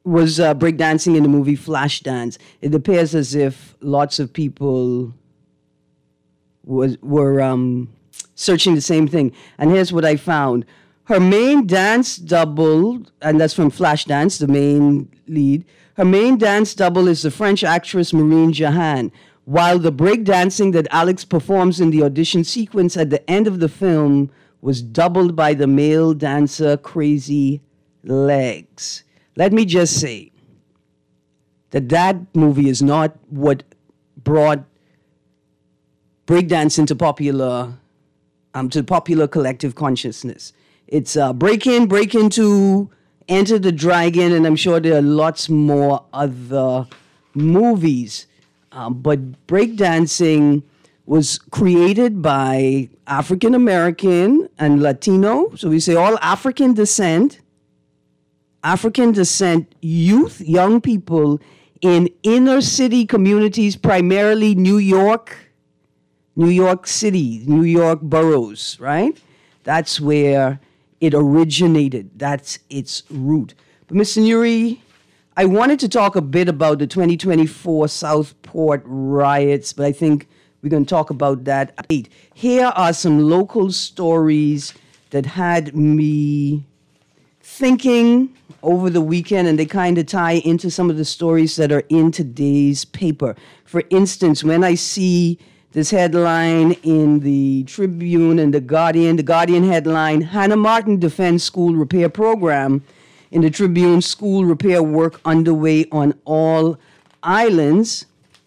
was uh, breakdancing in the movie Flashdance. It appears as if lots of people was were um, searching the same thing. And here's what I found. Her main dance double, and that's from Flashdance, the main lead. Her main dance double is the French actress Marine Jahan, while the breakdancing that Alex performs in the audition sequence at the end of the film was doubled by the male dancer Crazy Legs. Let me just say that that movie is not what brought breakdance into popular, um, to popular collective consciousness. It's uh, Break In, Break Into, Enter the Dragon, and I'm sure there are lots more other movies. Um, but breakdancing was created by African American and Latino, so we say all African descent, African descent youth, young people in inner city communities, primarily New York, New York City, New York boroughs, right? That's where it originated. That's its root. But Mister Nuri, I wanted to talk a bit about the twenty twenty-four Southport riots, but I think we're going to talk about that at eight. Here are some local stories that had me thinking over the weekend, and they kind of tie into some of the stories that are in today's paper. For instance, when I see this headline in the Tribune and the Guardian, the Guardian headline, Hannah Martin defends school repair program. In the Tribune, school repair work underway on all islands.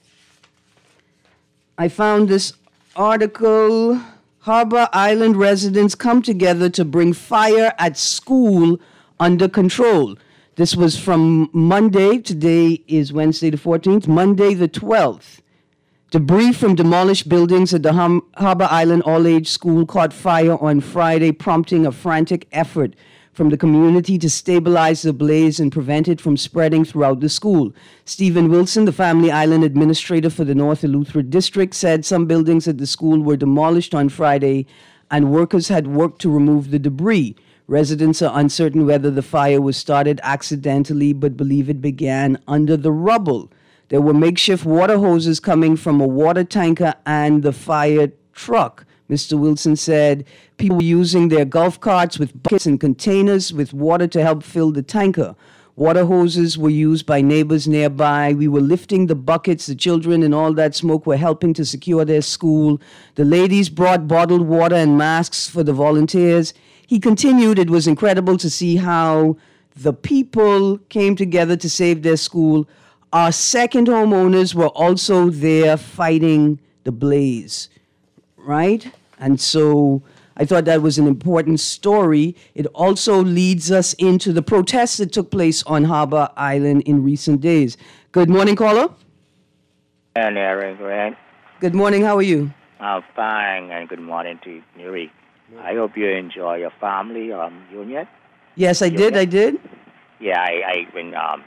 I found this article, Harbor Island residents come together to bring fire at school under control. This was from Monday. Today is Wednesday the fourteenth. Monday the twelfth. Debris from demolished buildings at the Hum- Harbor Island All-Age School caught fire on Friday, prompting a frantic effort from the community to stabilize the blaze and prevent it from spreading throughout the school. Stephen Wilson, the Family Island administrator for the North Eleuthera District, said some buildings at the school were demolished on Friday and workers had worked to remove the debris. Residents are uncertain whether the fire was started accidentally, but believe it began under the rubble. There were makeshift water hoses coming from a water tanker and the fire truck. Mister Wilson said people were using their golf carts with buckets and containers with water to help fill the tanker. Water hoses were used by neighbors nearby. We were lifting the buckets. The children and all that smoke were helping to secure their school. The ladies brought bottled water and masks for the volunteers. He continued, it was incredible to see how the people came together to save their school. Our second homeowners were also there fighting the blaze, right? And so I thought that was an important story. It also leads us into the protests that took place on Harbor Island in recent days. Good morning, caller. And Aaron Grant. Good morning. How are you? I'm fine, and good morning to Nuri. I hope you enjoy your family um, union. Yes, I did. I did. Yeah, I, I when um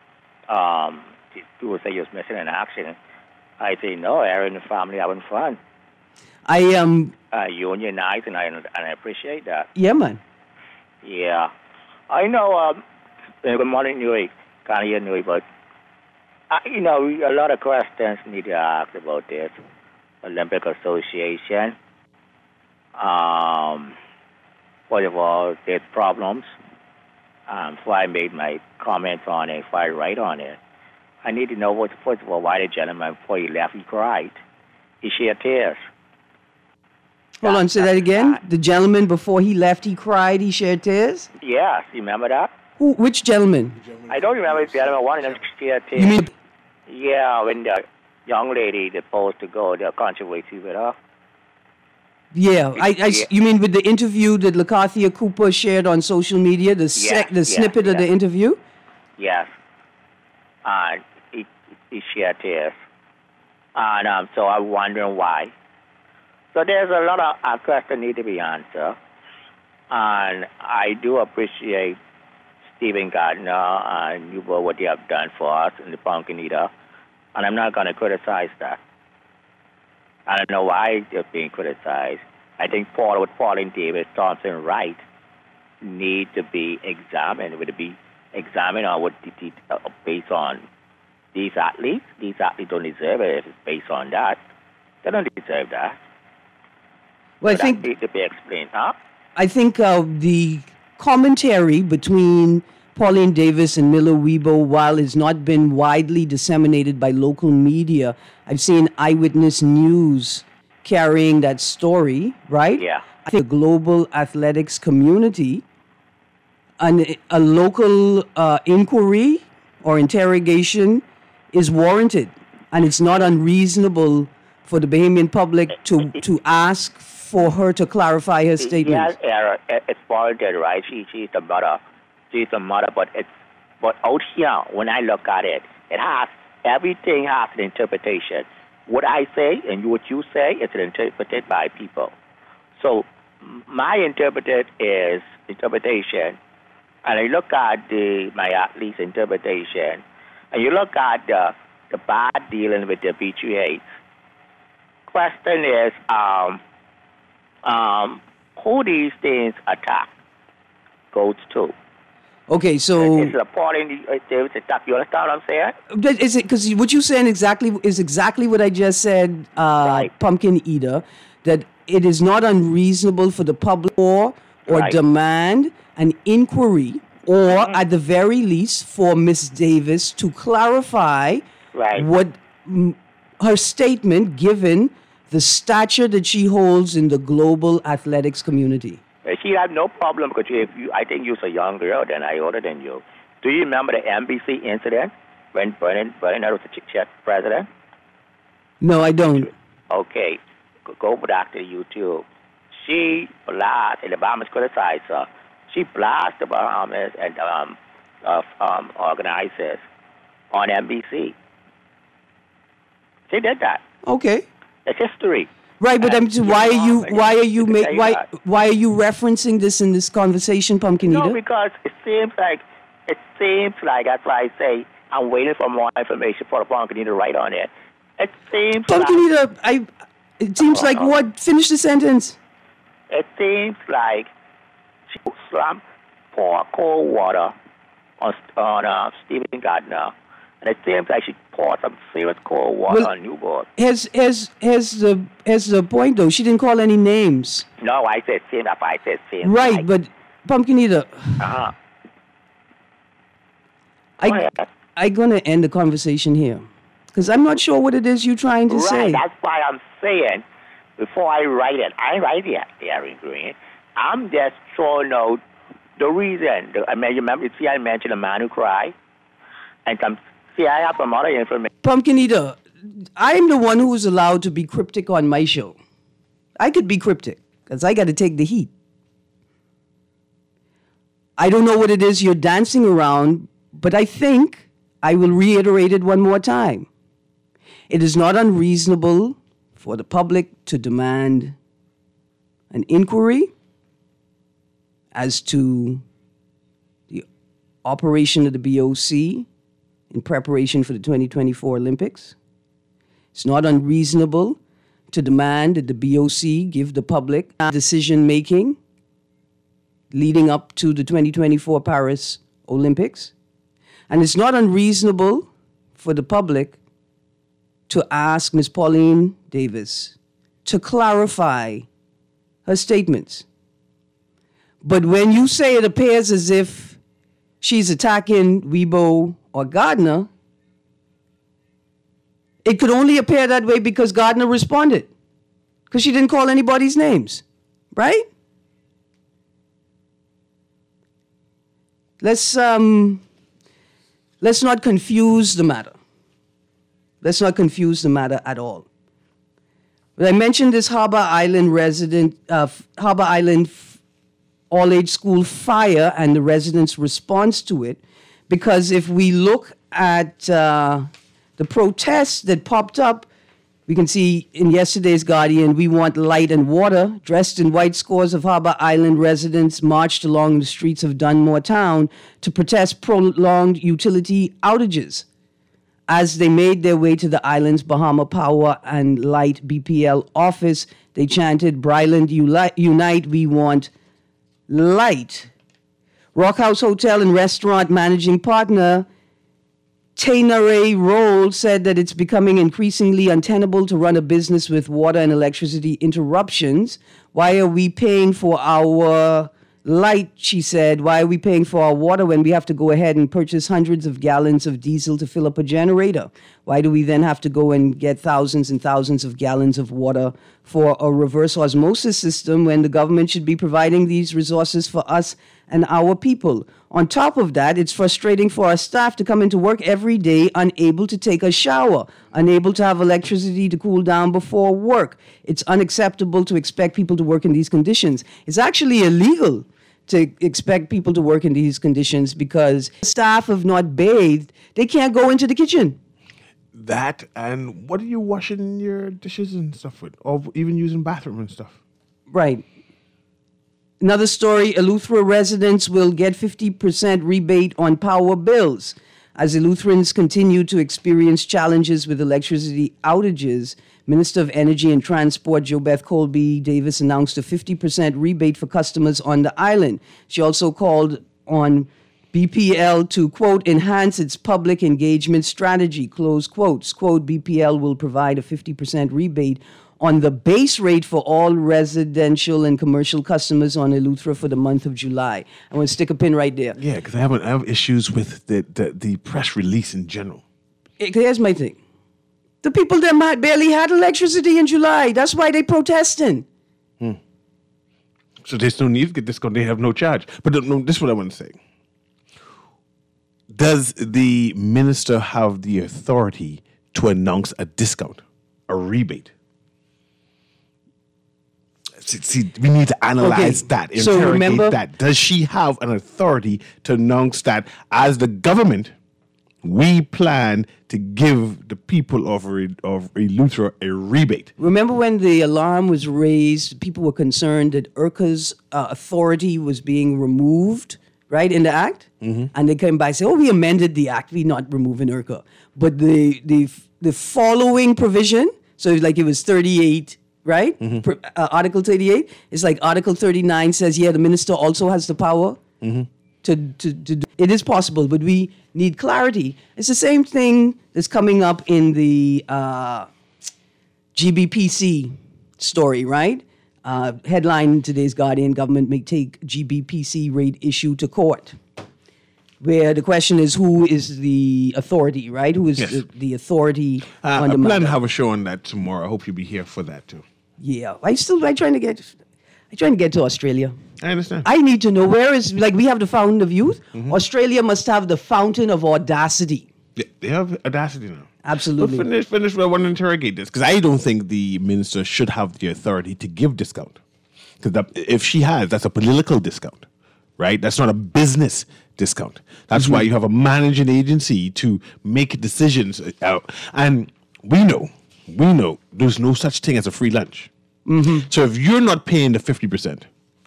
um people say you was missing in action. I say no, Aaron and the family having fun. I um. Uh, unionized, and I and I appreciate that. Yeah, man. Yeah, I know. Um, good morning, Nuri. Can't hear Nuri, but uh, you know, a lot of questions need to ask about this Olympic Association. Um, first of all, there's problems. Um, before I made my comments on it, before I write on it, I need to know what. First of all, why the gentleman before he left, he cried. He shed tears. Hold on, say that again. The gentleman, before he left, he cried, he shed tears? Yes, you remember that? Who? Which gentleman? I don't remember the gentleman. One of them shed tears. You mean? Yeah, when the young lady that's supposed to go, the controversy with her. Yeah, I, I, Yeah. you mean with the interview that Lacathia Cooper shared on social media, the sec, Yeah, the yeah, snippet of yeah. the interview? Yes. And he, he shed tears. And um, so I'm wondering why. So there's a lot of uh, questions need to be answered. And I do appreciate Stephen Gardner and Newport, what they have done for us in the Pumpkin Eater. And I'm not going to criticize that. I don't know why they're being criticized. I think Paul, what Paul and David Thompson Wright need to be examined, would be examine or what the, the, uh, based on these athletes. These athletes don't deserve it if it's based on that. They don't deserve that. Well, so I think that needs to be explained, huh? I think uh, the commentary between Pauline Davis and Miller Weibo, while it's not been widely disseminated by local media, I've seen Eyewitness News carrying that story, right? Yeah. I think the global athletics community, an, a local uh, inquiry or interrogation is warranted, and it's not unreasonable for the Bahamian public to, to ask for her to clarify her statement. Yeah, it's warranted, right? She, she's the mother. She's the mother, but it's but out here, when I look at it, it has everything has an interpretation. What I say and what you say is interpreted by people. So my interpreted is interpretation, and I look at the my athlete's interpretation, and you look at the the bad dealing with the B T A. Question is, um, um, who these things attack goes to? Okay, so it's reporting the attack. You understand what I'm saying? Is it because what you're saying exactly is exactly what I just said, uh, right. Pumpkin Eater, that it is not unreasonable for the public or or right. demand an inquiry, or mm-hmm. at the very least for Miss Davis to clarify right. what m- her statement, given the stature that she holds in the global athletics community. She had no problem because if you, I think you're a young girl, then I older than you. Do you remember the N B C incident when Bernard, Bernard was the Czech president? No, I don't. Okay, go back to YouTube. She blasted, the Bahamas criticized her. She blasted the Bahamas and um, uh, um, organizers on N B C. She did that. Okay. It's history. Right, but I'm just, why are you why are you make why why are you referencing this in this conversation, Pumpkin Eater? No, because it seems like it seems like that's why I say I'm waiting for more information for the Pumpkin Eater to write on it. It seems Pumpkin like, Eater, I it seems uh, like what? Finish the sentence. It seems like she slammed pour cold water on on uh, Stephen Gardner. And it seems like she poured some serious cold water well, on Newport. Here's, here's, here's, the, here's the point, though. She didn't call any names. No, I said same. That's why I said same. Right, like, but Pumpkin Eater. Uh-huh. I, I'm going to end the conversation here. Because I'm not sure what it is you're trying to right, say. Right, that's why I'm saying, before I write it, I write it, Aaron Green. I'm just throwing out the reason. I mean, you remember, see, I mentioned a man who cried? And some See, I have some other information. Pumpkin Eater, I'm the one who's allowed to be cryptic on my show. I could be cryptic, because I got to take the heat. I don't know what it is you're dancing around, but I think I will reiterate it one more time. It is not unreasonable for the public to demand an inquiry as to the operation of the B O C in preparation for the twenty twenty-four Olympics. It's not unreasonable to demand that the B O C give the public decision-making leading up to the twenty twenty-four Paris Olympics. And it's not unreasonable for the public to ask Miz Pauline Davis to clarify her statements. But when you say it appears as if she's attacking Weibo or Gardner, it could only appear that way because Gardner responded, because she didn't call anybody's names, right? Let's um, let's not confuse the matter. Let's not confuse the matter at all. But I mentioned this Harbor Island resident, uh, Harbor Island all-age school fire and the residents' response to it, because if we look at uh, the protests that popped up, we can see in yesterday's Guardian, we want light and water. Dressed in white, scores of Harbor Island residents marched along the streets of Dunmore Town to protest prolonged utility outages. As they made their way to the island's Bahama Power and Light B P L office, they chanted, "Bryland Unite, we want light." Rock House Hotel and Restaurant managing partner Tainare Roll said that it's becoming increasingly untenable to run a business with water and electricity interruptions. Why are we paying for our light, she said. Why are we paying for our water when we have to go ahead and purchase hundreds of gallons of diesel to fill up a generator? Why do we then have to go and get thousands and thousands of gallons of water for a reverse osmosis system when the government should be providing these resources for us and our people? On top of that, it's frustrating for our staff to come into work every day unable to take a shower, unable to have electricity to cool down before work. It's unacceptable to expect people to work in these conditions. It's actually illegal to expect people to work in these conditions because staff have not bathed. They can't go into the kitchen. That, and what are you washing your dishes and stuff with? Or even using bathroom and stuff? Right. Another story, Eleuthera residents will get fifty percent rebate on power bills. As Eleutherans continue to experience challenges with electricity outages, Minister of Energy and Transport JoBeth Colby Davis announced a fifty percent rebate for customers on the island. She also called on B P L to, quote, enhance its public engagement strategy, close quotes. Quote, B P L will provide a fifty percent rebate on the base rate for all residential and commercial customers on Eleuthera for the month of July. I want to stick a pin right there. Yeah, because I have, I have issues with the, the, the press release in general. Here's my thing. The people that might barely had electricity in July. That's why they protesting. Hmm. So there's no need to get discount. They have no charge. But no, this is what I want to say. Does the minister have the authority to announce a discount, a rebate? See, we need to analyze okay. that, interrogate so remember, that. Does she have an authority to announce that as the government, we plan to give the people of, of Eleuthera a rebate? Remember when the alarm was raised, people were concerned that I R C A's uh, authority was being removed, right, in the act? Mm-hmm. And they came by and said, oh, we amended the act, we're not removing I R C A. But the, the, the following provision, so like it was thirty-eight, right? Mm-hmm. Per, uh, Article thirty-eight. It's like Article thirty-nine says, yeah, the minister also has the power mm-hmm. to, to, to do. It is possible, but we need clarity. It's the same thing that's coming up in the uh, G B P C story, right? Uh, headline in today's Guardian, government may take G B P C rate issue to court. Where the question is, who is the authority, right? Who is yes. the, the authority uh, on the I plan matter? to have a show on that tomorrow. I hope you'll be here for that too. Yeah, I still I trying to get I trying to get to Australia. I understand. I need to know where is like we have the fountain of youth. Mm-hmm. Australia must have the fountain of audacity. Yeah, they have audacity now. Absolutely. But finish, finish. I want to interrogate this because I don't think the minister should have the authority to give discount. Because if she has, that's a political discount, right? That's not a business discount. That's mm-hmm. why you have a managing agency to make decisions. Uh, and we know, we know there's no such thing as a free lunch. Mm-hmm. So if you're not paying the fifty percent,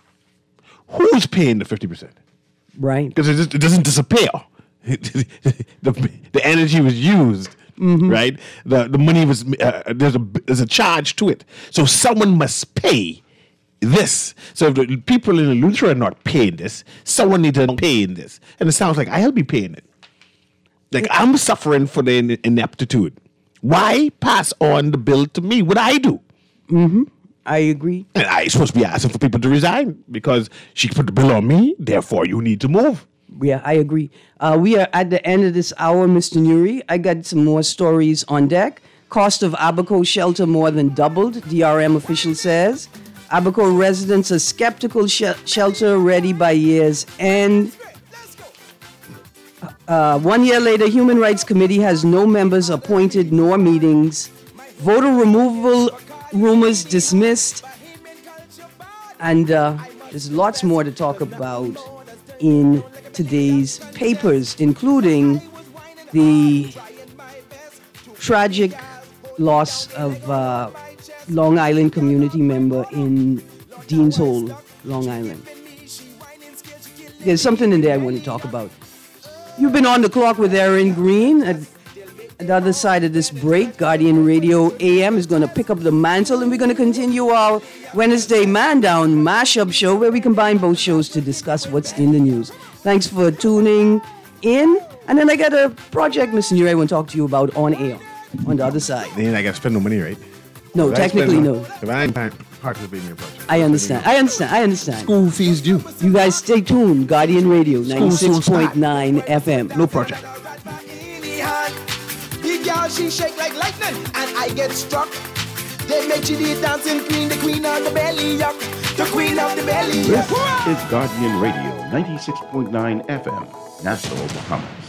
who's paying the fifty percent? Right. Because it, just, it doesn't disappear. the, the energy was used, mm-hmm. right? The the money was, uh, there's, a, there's a charge to it. So someone must pay this. So if the people in Eleuthera are not paying this, someone needs to pay in this. And it sounds like I'll be paying it. Like I'm suffering for the ineptitude. Why pass on the bill to me? What I do? Mm-hmm. I agree. And I'm supposed to be asking for people to resign because she put the bill on me. Therefore, you need to move. Yeah, I agree. Uh, we are at the end of this hour, Mister Nuri. I got some more stories on deck. Cost of Abaco shelter more than doubled, D R M official says. Abaco residents are skeptical sh- shelter ready by year's end. Uh, one year later, Human Rights Committee has no members appointed nor meetings. Voter removal rumors dismissed. And uh, there's lots more to talk about in today's papers, including the tragic loss of uh, Long Island community member in Dean's Hole, Long Island. There's something in there I want to talk about. You've been on the clock with Aaron Green at At the other side of this break, Guardian Radio A M is going to pick up the mantle, and we're going to continue our Wednesday Man Down mashup show where we combine both shows to discuss what's in the news. Thanks for tuning in. And then I got a project messenger I want to talk to you about on air on the other side. Then I got to spend no money, right? No, If I technically spend no. If I ain't participating in your project. I understand. I understand. I understand. School fees due. You guys stay tuned. Guardian Radio School soon ninety-six point nine F M. No project. The girl, she shake like lightning, and I get struck. They make you the dancing queen, the queen of the belly up, the queen of the belly This up. is Guardian Radio ninety-six point nine F M, Nassau, Bahamas.